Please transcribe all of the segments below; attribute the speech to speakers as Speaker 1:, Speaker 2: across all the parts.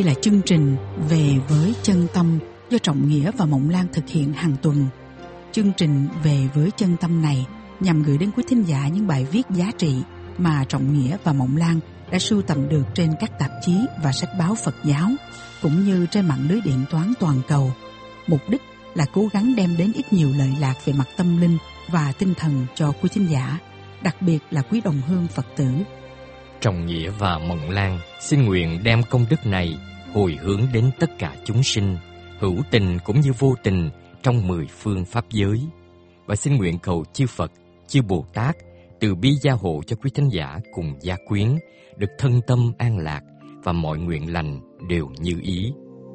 Speaker 1: là chương trình Về với chân tâm do Trọng Nghĩa và Mộng Lan thực hiện hàng tuần. Chương trình Về với chân tâm này nhằm gửi đến quý thính giả những bài viết giá trị mà Trọng Nghĩa và Mộng Lan đã sưu tầm được trên các tạp chí và sách báo Phật giáo, cũng như trên mạng lưới điện toán toàn cầu. Mục đích là cố gắng đem đến ít nhiều lợi lạc về mặt tâm linh và tinh thần cho quý thính giả, đặc biệt là quý đồng hương Phật tử.
Speaker 2: Trọng Nghĩa và Mộng Lan xin nguyện đem công đức này hồi hướng đến tất cả chúng sinh, hữu tình cũng như vô tình trong 10 phương pháp giới. Và xin nguyện cầu chư Phật, chư Bồ Tát từ bi gia hộ cho quý thính giả cùng gia quyến được thân tâm an lạc và mọi nguyện lành đều như ý.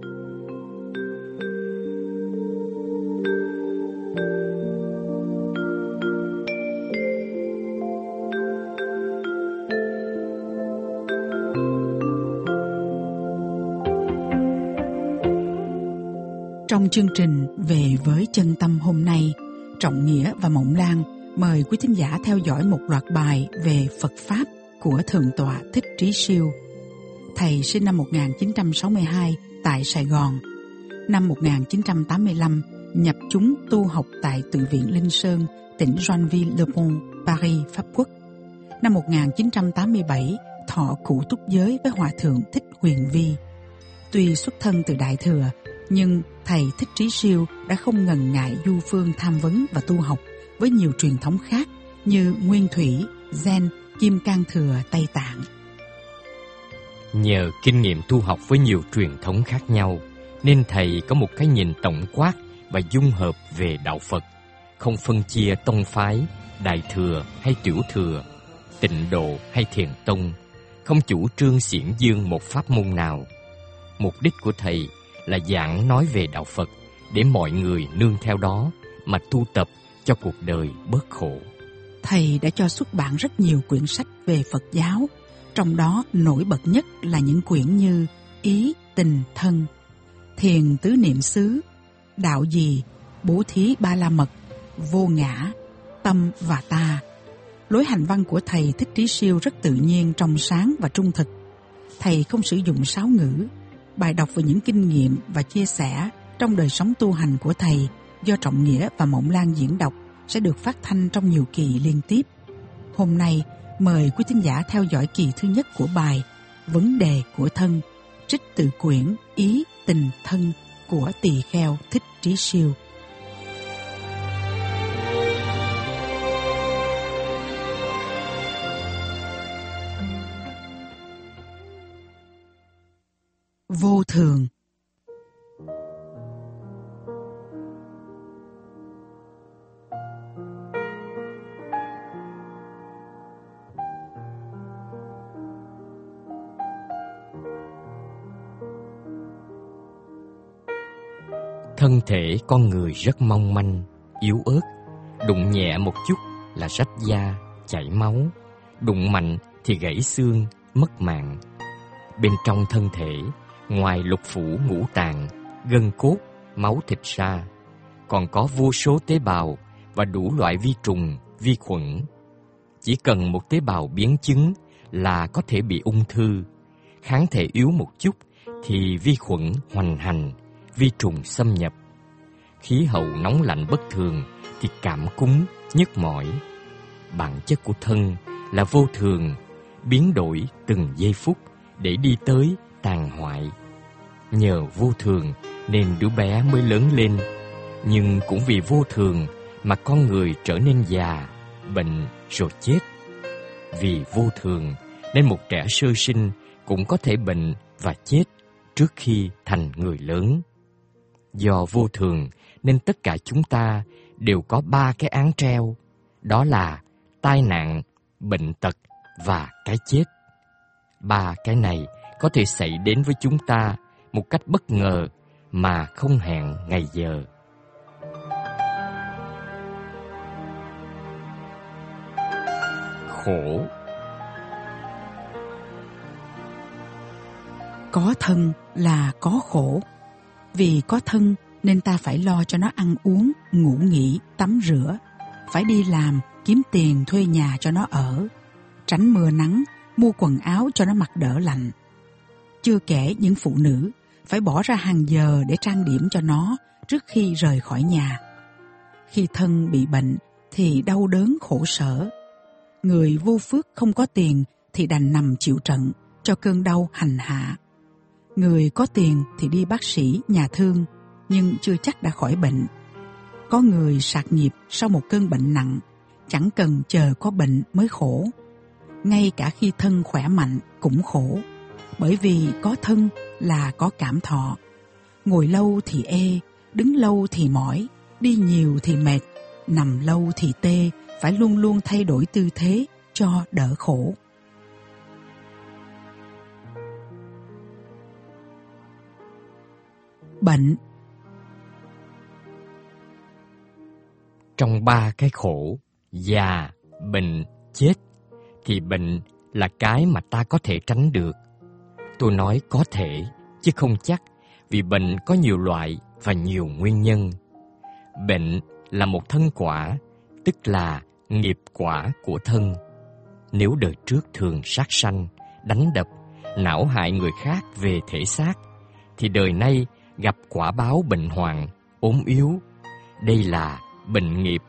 Speaker 1: Trong chương trình Về với chân tâm hôm nay, Trọng Nghĩa và Mộng Lan mời quý thính giả theo dõi một loạt bài về Phật Pháp của Thượng tọa Thích Trí Siêu. Thầy sinh năm 1962 tại Sài Gòn. Năm 1985 nhập chúng tu học tại Tự viện Linh Sơn, tỉnh Joinville-le-Pont, Paris, Pháp Quốc. Năm 1987 thọ cụ túc giới với Hòa thượng Thích Huyền Vi. Tuy xuất thân từ Đại Thừa, nhưng thầy Thích Trí Siêu đã không ngần ngại du phương tham vấn và tu học với nhiều truyền thống khác như Nguyên Thủy, Zen, Kim Cang Thừa, Tây Tạng.
Speaker 2: Nhờ kinh nghiệm tu học với nhiều truyền thống khác nhau, nên thầy có một cái nhìn tổng quát và dung hợp về đạo Phật, không phân chia tông phái, Đại Thừa hay Tiểu Thừa, Tịnh Độ hay Thiền Tông, không chủ trương xiển dương một pháp môn nào. Mục đích của thầy là giảng nói về đạo Phật để mọi người nương theo đó mà tu tập cho cuộc đời bớt khổ.
Speaker 1: Thầy đã cho xuất bản rất nhiều quyển sách về Phật giáo, trong đó nổi bật nhất là những quyển như Ý, Tình, Thân, Thiền Tứ Niệm xứ, Đạo Gì, Bố Thí Ba La Mật, Vô Ngã, Tâm và Ta. Lối hành văn của thầy Thích Trí Siêu rất tự nhiên, trong sáng và trung thực. Thầy không sử dụng sáo ngữ. Bài đọc về những kinh nghiệm và chia sẻ trong đời sống tu hành của thầy do Trọng Nghĩa và Mộng Lan diễn đọc sẽ được phát thanh trong nhiều kỳ liên tiếp. Hôm nay, mời quý thính giả theo dõi kỳ thứ nhất của bài Vấn đề của thân, trích từ quyển Ý, Tình, Thân của tỳ kheo Thích Trí Siêu. Vô thường.
Speaker 2: Thân thể con người rất mong manh, yếu ớt, đụng nhẹ một chút là rách da, chảy máu, đụng mạnh thì gãy xương, mất mạng. Bên trong thân thể, ngoài lục phủ ngũ tạng, gân cốt, máu thịt ra, còn có vô số tế bào và đủ loại vi trùng, vi khuẩn. Chỉ cần một tế bào biến chứng là có thể bị ung thư, kháng thể yếu một chút thì vi khuẩn hoành hành, vi trùng xâm nhập. Khí hậu nóng lạnh bất thường thì cảm cúm, nhức mỏi. Bản chất của thân là vô thường, biến đổi từng giây phút để đi tới tàn hoại. Nhờ vô thường nên đứa bé mới lớn lên, nhưng cũng vì vô thường mà con người trở nên già, bệnh rồi chết. Vì vô thường nên một trẻ sơ sinh cũng có thể bệnh và chết trước khi thành người lớn. Do vô thường nên tất cả chúng ta đều có 3 cái án treo, đó là tai nạn, bệnh tật và cái chết. 3 cái này có thể xảy đến với chúng ta một cách bất ngờ mà không hẹn ngày giờ. Khổ.
Speaker 1: Có thân là có khổ. Vì có thân nên ta phải lo cho nó ăn uống, ngủ nghỉ, tắm rửa, phải đi làm, kiếm tiền thuê nhà cho nó ở, tránh mưa nắng, mua quần áo cho nó mặc đỡ lạnh. Chưa kể những phụ nữ phải bỏ ra hàng giờ để trang điểm cho nó trước khi rời khỏi nhà. Khi thân bị bệnh thì đau đớn khổ sở. Người vô phước không có tiền thì đành nằm chịu trận cho cơn đau hành hạ. Người có tiền thì đi bác sĩ, nhà thương, nhưng chưa chắc đã khỏi bệnh. Có người sạc nhịp sau một cơn bệnh nặng, chẳng cần chờ có bệnh mới khổ. Ngay cả khi thân khỏe mạnh cũng khổ, bởi vì có thân là có cảm thọ. Ngồi lâu thì ê, đứng lâu thì mỏi, đi nhiều thì mệt, nằm lâu thì tê, phải luôn luôn thay đổi tư thế cho đỡ khổ. Bệnh.
Speaker 2: Trong 3 cái khổ, già, bệnh, chết, thì bệnh là cái mà ta có thể tránh được. Tôi nói có thể, chứ không chắc, vì bệnh có nhiều loại và nhiều nguyên nhân. Bệnh là một thân quả, tức là nghiệp quả của thân. Nếu đời trước thường sát sanh, đánh đập, não hại người khác về thể xác, thì đời nay gặp quả báo bệnh hoạn, ốm yếu. Đây là bệnh nghiệp.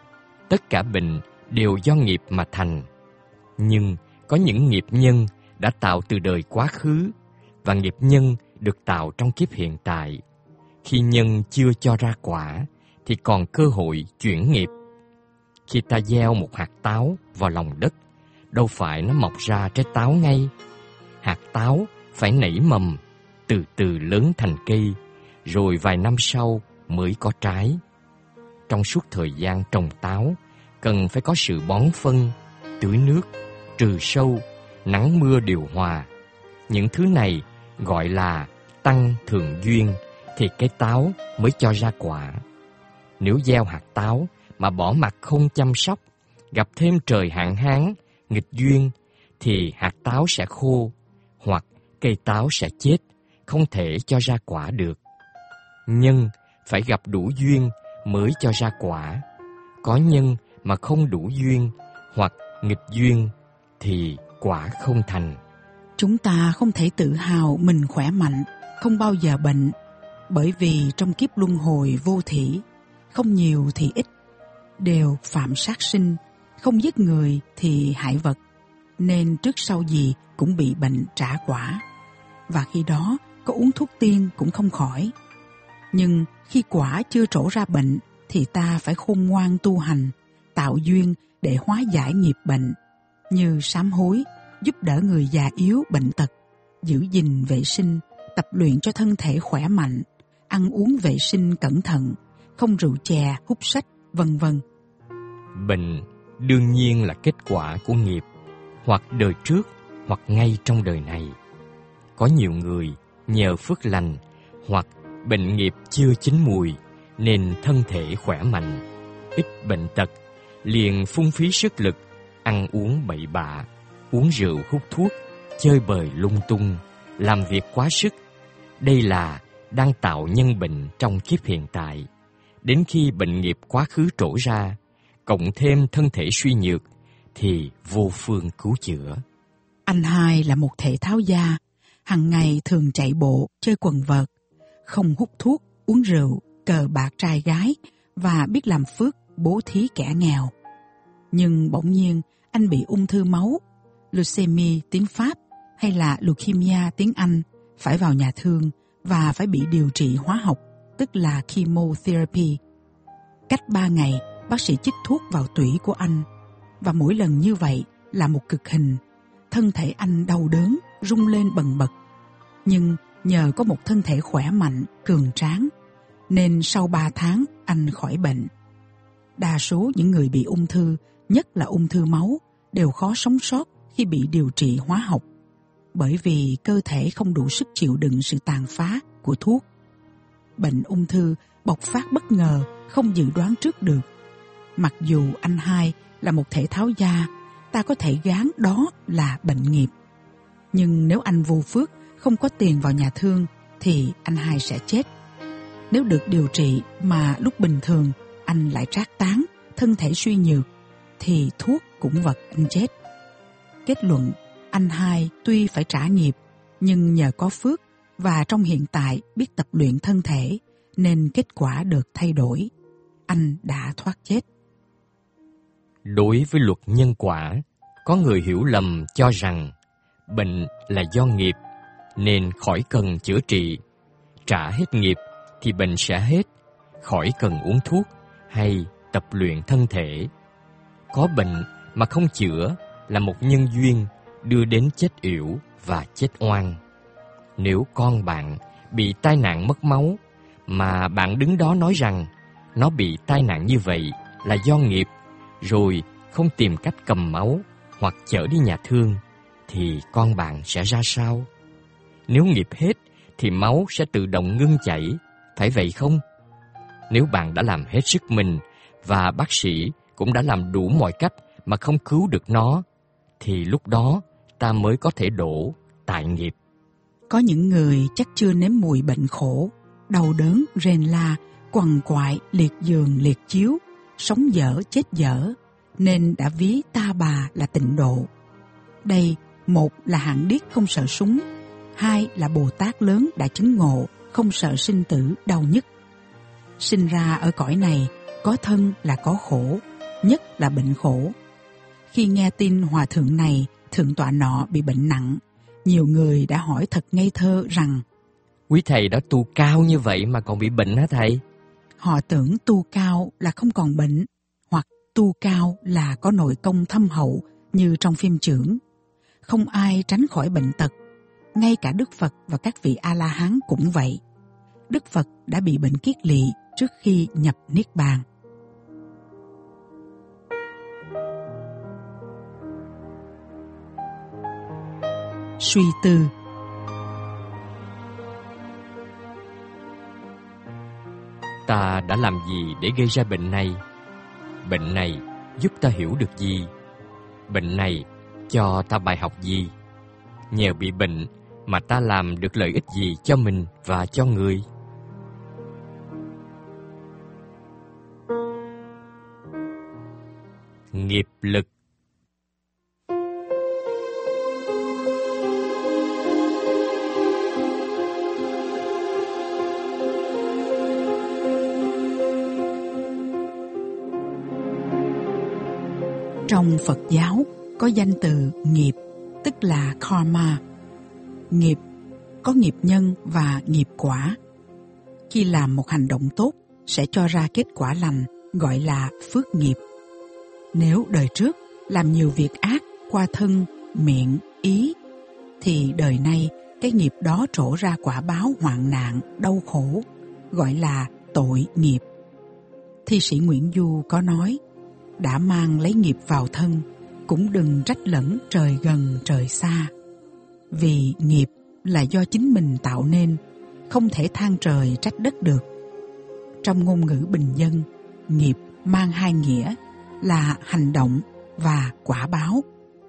Speaker 2: Tất cả bệnh đều do nghiệp mà thành. Nhưng có những nghiệp nhân đã tạo từ đời quá khứ, và nghiệp nhân được tạo trong kiếp hiện tại. Khi nhân chưa cho ra quả, thì còn cơ hội chuyển nghiệp. Khi ta gieo một hạt táo vào lòng đất, đâu phải nó mọc ra trái táo ngay. Hạt táo phải nảy mầm, từ từ lớn thành cây, rồi vài năm sau mới có trái. Trong suốt thời gian trồng táo, cần phải có sự bón phân, tưới nước, trừ sâu, nắng mưa điều hòa. Những thứ này gọi là tăng thượng duyên, thì cái táo mới cho ra quả. Nếu gieo hạt táo mà bỏ mặc không chăm sóc, gặp thêm trời hạn hán, nghịch duyên, thì hạt táo sẽ khô, hoặc cây táo sẽ chết, không thể cho ra quả được. Nhân phải gặp đủ duyên mới cho ra quả. Có nhân mà không đủ duyên hoặc nghịch duyên thì quả không thành.
Speaker 1: Chúng ta không thể tự hào mình khỏe mạnh, không bao giờ bệnh, bởi vì trong kiếp luân hồi vô thỉ, không nhiều thì ít, đều phạm sát sinh, không giết người thì hại vật, nên trước sau gì cũng bị bệnh trả quả. Và khi đó có uống thuốc tiên cũng không khỏi. Nhưng khi quả chưa trổ ra bệnh thì ta phải khôn ngoan tu hành, tạo duyên để hóa giải nghiệp bệnh, như sám hối, giúp đỡ người già yếu bệnh tật, giữ gìn vệ sinh, tập luyện cho thân thể khỏe mạnh, ăn uống vệ sinh cẩn thận, không rượu chè, hút sách, vân vân.
Speaker 2: Bệnh đương nhiên là kết quả của nghiệp, hoặc đời trước, hoặc ngay trong đời này. Có nhiều người nhờ phước lành, hoặc bệnh nghiệp chưa chín mùi, nên thân thể khỏe mạnh, ít bệnh tật, liền phung phí sức lực, ăn uống bậy bạ, uống rượu hút thuốc, chơi bời lung tung, làm việc quá sức. Đây là đang tạo nhân bệnh trong kiếp hiện tại. Đến khi bệnh nghiệp quá khứ trổ ra, cộng thêm thân thể suy nhược, thì vô phương cứu chữa.
Speaker 1: Anh hai là một thể thao gia, hàng ngày thường chạy bộ, chơi quần vợt, không hút thuốc, uống rượu, cờ bạc trai gái và biết làm phước bố thí kẻ nghèo. Nhưng bỗng nhiên anh bị ung thư máu, leucemia tiếng Pháp hay là leukemia tiếng Anh, phải vào nhà thương và phải bị điều trị hóa học, tức là chemotherapy. Cách 3 ngày, bác sĩ chích thuốc vào tủy của anh, và mỗi lần như vậy là một cực hình. Thân thể anh đau đớn, rung lên bần bật. Nhưng nhờ có một thân thể khỏe mạnh, cường tráng, nên sau 3 tháng anh khỏi bệnh. Đa số những người bị ung thư, nhất là ung thư máu, đều khó sống sót khi bị điều trị hóa học, bởi vì cơ thể không đủ sức chịu đựng sự tàn phá của thuốc. Bệnh ung thư bộc phát bất ngờ, không dự đoán trước được. Mặc dù anh hai là một thể thao gia, ta có thể gán đó là bệnh nghiệp. Nhưng nếu anh vô phước, không có tiền vào nhà thương, thì anh hai sẽ chết. Nếu được điều trị mà lúc bình thường anh lại trác tán, thân thể suy nhược, thì thuốc cũng vật anh chết. Kết luận, anh hai tuy phải trả nghiệp, nhưng nhờ có phước và trong hiện tại biết tập luyện thân thể nên kết quả được thay đổi. Anh đã thoát chết.
Speaker 2: Đối với luật nhân quả, có người hiểu lầm cho rằng bệnh là do nghiệp nên khỏi cần chữa trị. Trả hết nghiệp thì bệnh sẽ hết, khỏi cần uống thuốc hay tập luyện thân thể. Có bệnh mà không chữa là một nhân duyên đưa đến chết yểu và chết oan. Nếu con bạn bị tai nạn mất máu mà bạn đứng đó nói rằng nó bị tai nạn như vậy là do nghiệp, rồi không tìm cách cầm máu hoặc chở đi nhà thương, thì con bạn sẽ ra sao? Nếu nghiệp hết thì máu sẽ tự động ngưng chảy, phải vậy không? Nếu bạn đã làm hết sức mình và bác sĩ cũng đã làm đủ mọi cách mà không cứu được nó, thì lúc đó ta mới có thể đổ tại nghiệp.
Speaker 1: Có những người chắc chưa nếm mùi bệnh khổ, đau đớn, rền la, quằn quại, liệt giường, liệt chiếu, sống dở, chết dở, nên đã ví ta bà là tịnh độ. Đây, một là hạng điếc không sợ súng, hai là Bồ Tát lớn đã chứng ngộ, không sợ sinh tử đau nhức. Sinh ra ở cõi này, có thân là có khổ, nhất là bệnh khổ. Khi nghe tin hòa thượng này, thượng tọa nọ bị bệnh nặng, nhiều người đã hỏi thật ngây thơ rằng:
Speaker 2: Quý thầy đã tu cao như vậy mà còn bị bệnh hả thầy?
Speaker 1: Họ tưởng tu cao là không còn bệnh, hoặc tu cao là có nội công thâm hậu như trong phim chưởng. Không ai tránh khỏi bệnh tật, ngay cả Đức Phật và các vị A-la-hán cũng vậy. Đức Phật đã bị bệnh kiết lỵ trước khi nhập Niết Bàn. Suy tư.
Speaker 2: Ta đã làm gì để gây ra bệnh này? Bệnh này giúp ta hiểu được gì? Bệnh này cho ta bài học gì? Nhờ bị bệnh mà ta làm được lợi ích gì cho mình và cho người? Nghiệp lực.
Speaker 1: Trong Phật giáo có danh từ nghiệp, tức là karma. Nghiệp có nghiệp nhân và nghiệp quả. Khi làm một hành động tốt sẽ cho ra kết quả lành, gọi là phước nghiệp. Nếu đời trước làm nhiều việc ác qua thân, miệng, ý, thì đời nay cái nghiệp đó trổ ra quả báo hoạn nạn, đau khổ, gọi là tội nghiệp. Thi sĩ Nguyễn Du có nói: đã mang lấy nghiệp vào thân, cũng đừng trách lẫn trời gần trời xa. Vì nghiệp là do chính mình tạo nên, không thể than trời trách đất được. Trong ngôn ngữ bình dân, nghiệp mang hai nghĩa là hành động và quả báo.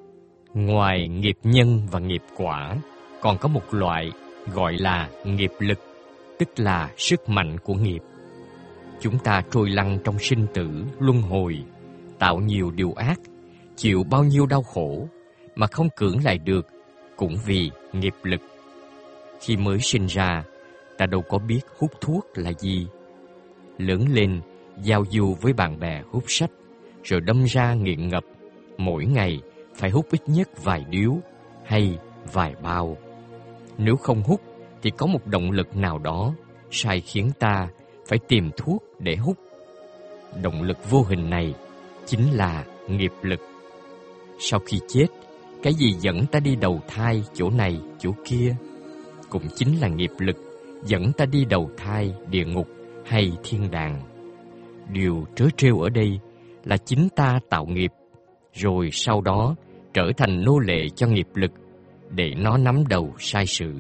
Speaker 2: Ngoài nghiệp nhân và nghiệp quả, còn có một loại gọi là nghiệp lực, tức là sức mạnh của nghiệp. Chúng ta trôi lăn trong sinh tử, luân hồi, tạo nhiều điều ác, chịu bao nhiêu đau khổ mà không cưỡng lại được, cũng vì nghiệp lực. Khi mới sinh ra, ta đâu có biết hút thuốc là gì. Lớn lên, giao du với bạn bè hút sách, rồi đâm ra nghiện ngập, mỗi ngày phải hút ít nhất vài điếu hay vài bao. Nếu không hút thì có một động lực nào đó sai khiến ta phải tìm thuốc để hút. Động lực vô hình này chính là nghiệp lực. Sau khi chết, cái gì dẫn ta đi đầu thai chỗ này chỗ kia cũng chính là nghiệp lực dẫn ta đi đầu thai địa ngục hay thiên đàng. Điều trớ trêu ở đây là chính ta tạo nghiệp, rồi sau đó trở thành nô lệ cho nghiệp lực để nó nắm đầu sai sử.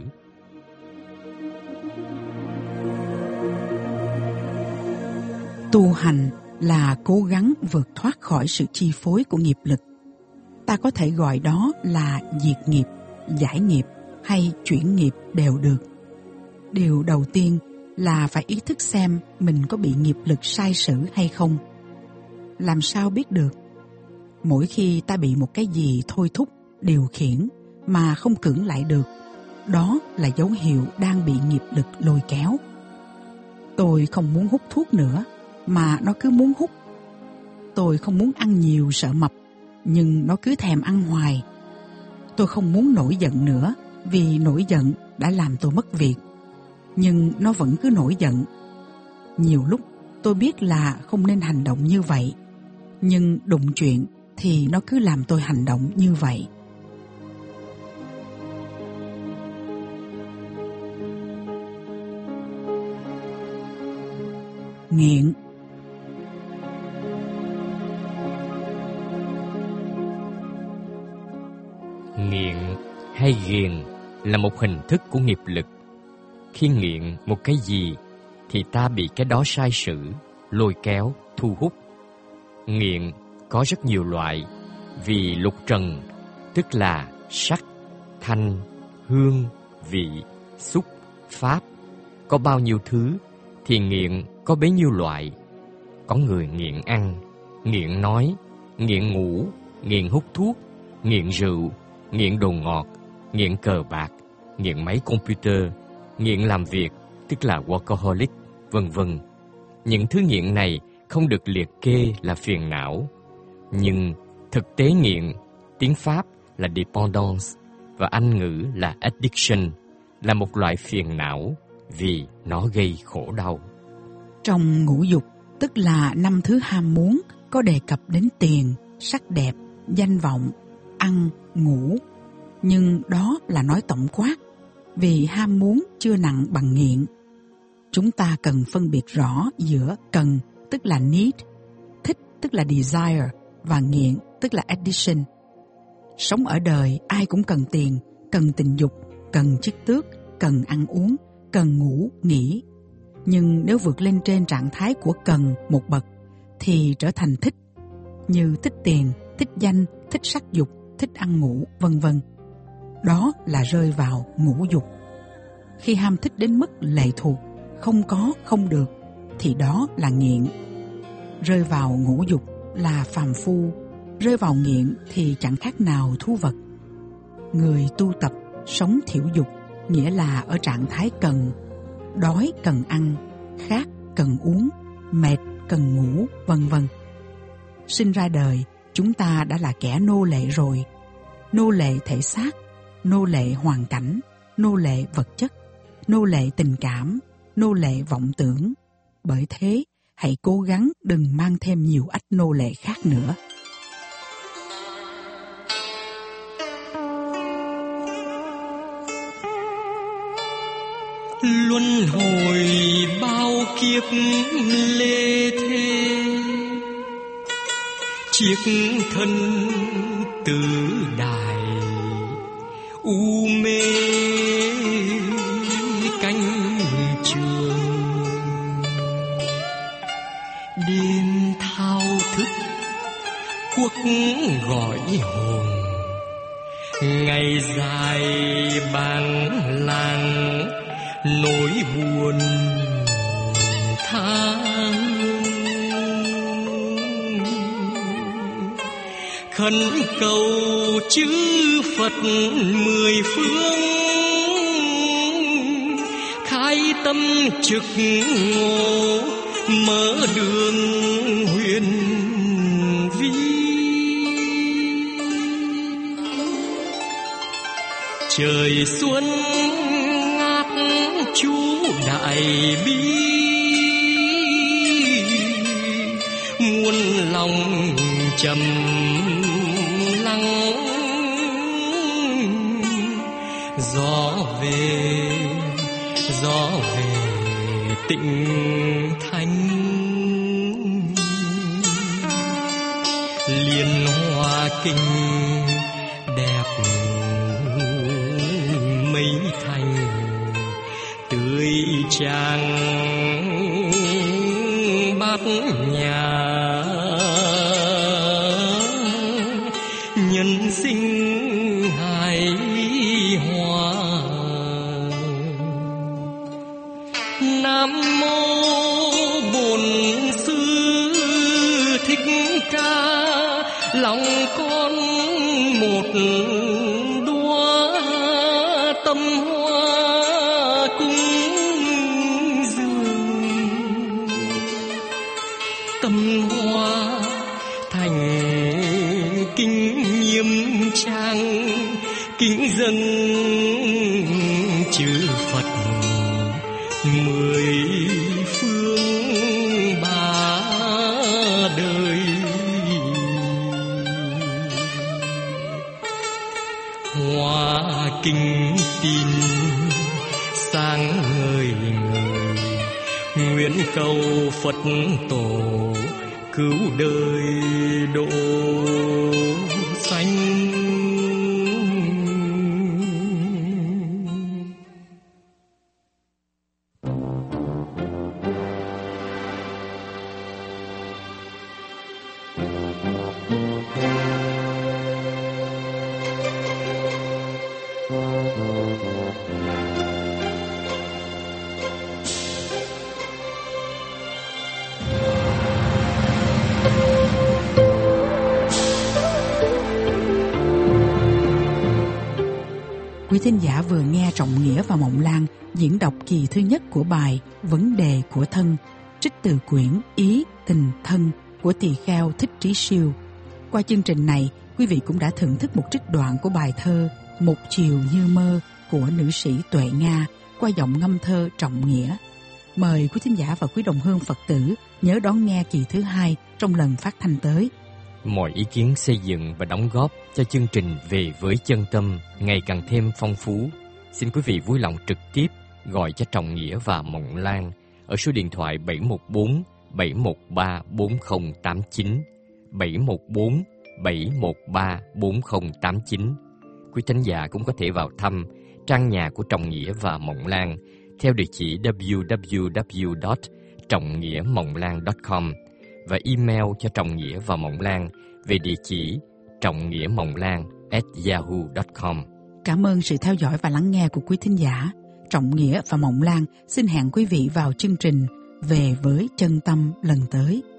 Speaker 1: Tu hành là cố gắng vượt thoát khỏi sự chi phối của nghiệp lực. Ta có thể gọi đó là diệt nghiệp, giải nghiệp hay chuyển nghiệp đều được. Điều đầu tiên là phải ý thức xem mình có bị nghiệp lực sai sử hay không. Làm sao biết được? Mỗi khi ta bị một cái gì thôi thúc, điều khiển mà không cưỡng lại được, đó là dấu hiệu đang bị nghiệp lực lôi kéo. Tôi không muốn hút thuốc nữa, mà nó cứ muốn hút. Tôi không muốn ăn nhiều sợ mập, nhưng nó cứ thèm ăn hoài. Tôi không muốn nổi giận nữa, vì nổi giận đã làm tôi mất việc, nhưng nó vẫn cứ nổi giận. Nhiều lúc tôi biết là không nên hành động như vậy, nhưng đụng chuyện thì nó cứ làm tôi hành động như vậy. Nghiện.
Speaker 2: Nghiện hay ghiền là một hình thức của nghiệp lực. Khi nghiện một cái gì thì ta bị cái đó sai sử, lôi kéo, thu hút. Nghiện có rất nhiều loại, vì lục trần, tức là sắc, thanh, hương, vị, xúc, pháp. Có bao nhiêu thứ thì nghiện có bấy nhiêu loại. Có người nghiện ăn, nghiện nói, nghiện ngủ, nghiện hút thuốc, nghiện rượu, nghiện đồ ngọt, nghiện cờ bạc, nghiện máy computer, nghiện làm việc, tức là workaholic, vân vân. Những thứ nghiện này không được liệt kê là phiền não, nhưng thực tế nghiện, tiếng Pháp là dependance và Anh ngữ là addiction, là một loại phiền não vì nó gây khổ đau.
Speaker 1: Trong ngũ dục, tức là 5 thứ ham muốn, có đề cập đến tiền, sắc đẹp, danh vọng, ăn, ngủ. Nhưng đó là nói tổng quát, vì ham muốn chưa nặng bằng nghiện. Chúng ta cần phân biệt rõ giữa cần, tức là need, thích, tức là desire, và nghiện, tức là addiction. Sống ở đời, ai cũng cần tiền, cần tình dục, cần chức tước, cần ăn uống, cần ngủ, nghỉ. Nhưng nếu vượt lên trên trạng thái của cần một bậc, thì trở thành thích, như thích tiền, thích danh, thích sắc dục, thích ăn ngủ, vân vân. Đó là rơi vào ngũ dục. Khi ham thích đến mức lệ thuộc, không có, không được, thì đó là nghiện. Rơi vào ngũ dục là phàm phu, rơi vào nghiện thì chẳng khác nào thú vật. Người tu tập sống thiểu dục, nghĩa là ở trạng thái cần, đói cần ăn, khát cần uống, mệt cần ngủ, vân vân. Sinh ra đời, chúng ta đã là kẻ nô lệ rồi. Nô lệ thể xác, nô lệ hoàn cảnh, nô lệ vật chất, nô lệ tình cảm, nô lệ vọng tưởng. Bởi thế, hãy cố gắng đừng mang thêm nhiều ách nô lệ khác nữa.
Speaker 2: Luân hồi bao kiếp lê thê, chiếc thân tứ đài u mê cánh trường. Đêm thao thức quốc gọi hồn, ngày dài bản làng nỗi buồn tha khẩn cầu chư Phật mười phương, khai tâm trực ngộ mở đường huyền vi. Trời xuân ngát chú đại bi, muôn lòng trầm lắng. Gió về tịnh thanh, liên hoa kinh đẹp mấy thành, tươi trang bát nhà. Nhân sinh hài hòa. Nam mô Bổn Sư Thích Ca, lòng con một đóa tâm hoa. tâm hoa thành kính nghiêm trang, kính dâng chư Phật mười phương ba đời. Hoa kính tin sáng ngời ngời, nguyện cầu Phật tổ cứu đời độ sanh.
Speaker 1: Quý thính giả vừa nghe Trọng Nghĩa và Mộng Lan diễn đọc kỳ thứ nhất của bài Vấn đề của thân, trích từ quyển Ý Tình Thân của tỳ kheo Thích Trí Siêu. Qua chương trình này, quý vị cũng đã thưởng thức một trích đoạn của bài thơ Một chiều như mơ của nữ sĩ Tuệ Nga qua giọng ngâm thơ Trọng Nghĩa. Mời quý thính giả và quý đồng hương Phật tử nhớ đón nghe kỳ thứ hai trong lần phát thanh tới.
Speaker 2: Mọi ý kiến xây dựng và đóng góp cho chương trình Về với chân tâm ngày càng thêm phong phú. Xin quý vị vui lòng trực tiếp gọi cho Trọng Nghĩa và Mộng Lan ở số điện thoại 714 713 4089, 714 713 4089. Quý thính giả cũng có thể vào thăm trang nhà của Trọng Nghĩa và Mộng Lan theo địa chỉ www.trongnghiemonglan.com và email cho Trọng Nghĩa và Mộng Lan về địa chỉ trongnghiemonglan@yahoo.com.
Speaker 1: Cảm ơn sự theo dõi và lắng nghe của quý thính giả. Trọng Nghĩa và Mộng Lan xin hẹn quý vị vào chương trình Về với chân tâm lần tới.